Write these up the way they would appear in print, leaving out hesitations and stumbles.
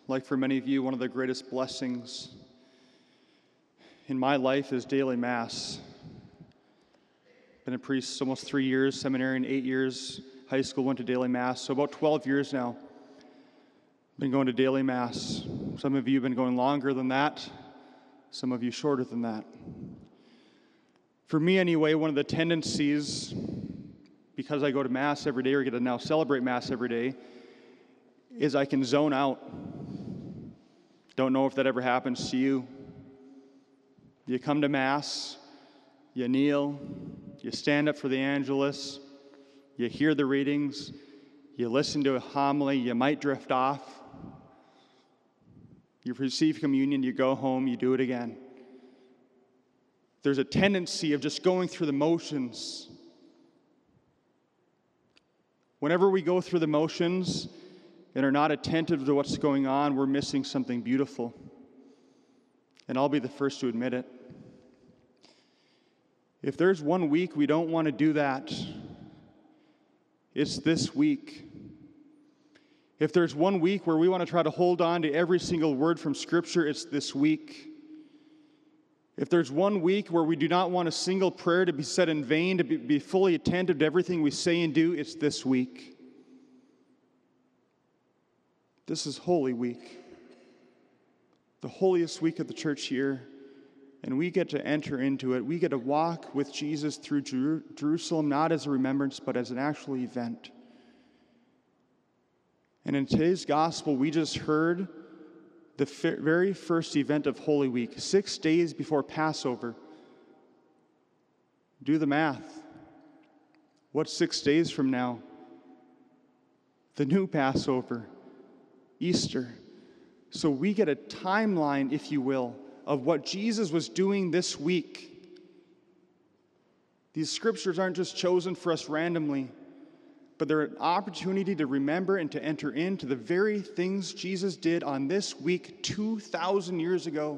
Like for many of you, one of the greatest blessings in my life is daily Mass. Been a priest almost 3 years, seminarian 8 years, high school went to daily Mass, so about 12 years now. Been going to daily Mass. Some of you have been going longer than that, some of you shorter than that. For me anyway, one of the tendencies, because I go to Mass every day, or get to now celebrate Mass every day, is I can zone out. Don't know if that ever happens to you. You come to Mass, you kneel, you stand up for the Angelus, you hear the readings, you listen to a homily, you might drift off. You receive communion, you go home, you do it again. There's a tendency of just going through the motions. Whenever we go through the motions and are not attentive to what's going on, we're missing something beautiful. And I'll be the first to admit it. If there's one week we don't want to do that, it's this week. If there's one week where we want to try to hold on to every single word from Scripture, it's this week. If there's one week where we do not want a single prayer to be said in vain, to be fully attentive to everything we say and do, it's this week. This is Holy Week, the holiest week of the church year, and we get to enter into it. We get to walk with Jesus through Jerusalem, not as a remembrance, but as an actual event. And in today's gospel, we just heard the very first event of Holy Week, 6 days before Passover. Do the math. What's 6 days from now? The new Passover, Easter. So we get a timeline, if you will, of what Jesus was doing this week. These scriptures aren't just chosen for us randomly, but they're an opportunity to remember and to enter into the very things Jesus did on this week 2,000 years ago.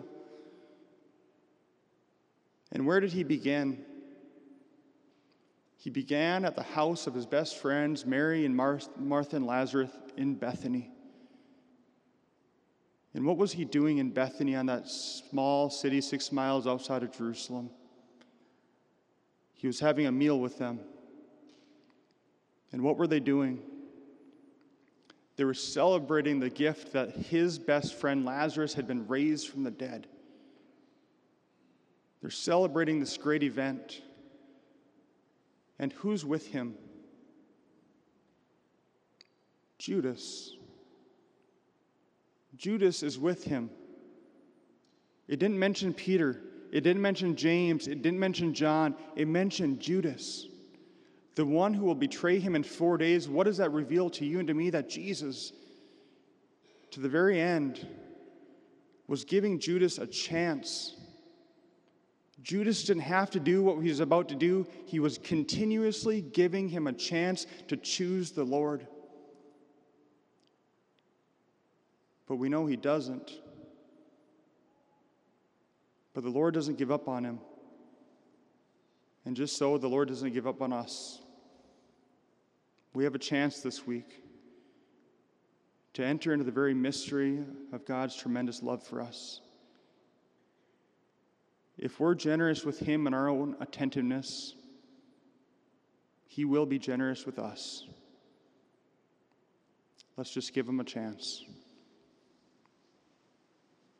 And where did he begin? He began at the house of his best friends, Mary and Martha and Lazarus in Bethany. And what was he doing in Bethany, on that small city 6 miles outside of Jerusalem? He was having a meal with them. And what were they doing? They were celebrating the gift that his best friend Lazarus had been raised from the dead. They're celebrating this great event. And who's with him? Judas. Judas is with him. It didn't mention Peter. It didn't mention James. It didn't mention John. It mentioned Judas. The one who will betray him in 4 days. What does that reveal to you and to me? That Jesus, to the very end, was giving Judas a chance. Judas didn't have to do what he was about to do. He was continuously giving him a chance to choose the Lord. But we know he doesn't. But the Lord doesn't give up on him. And just so, the Lord doesn't give up on us. We have a chance this week to enter into the very mystery of God's tremendous love for us. If we're generous with him in our own attentiveness, he will be generous with us. Let's just give him a chance.